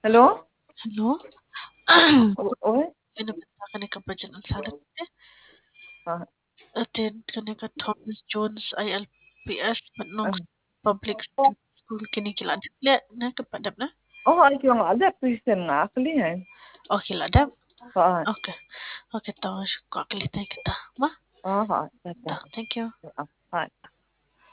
Hello? Hello? Oi? Pinapita ka ni Kabajan ang salat Ah, attend ka ni ka Thomas Jones ILPS Patnong ah. Public School kinikilaan. Na kapadap na? Oh, ay yung ada Christian nga akli eh. Okay ladap. Ah, Okay. Okay, tawa siya. Kakalitan kita. Ma? ah, ah, Thank you. ah.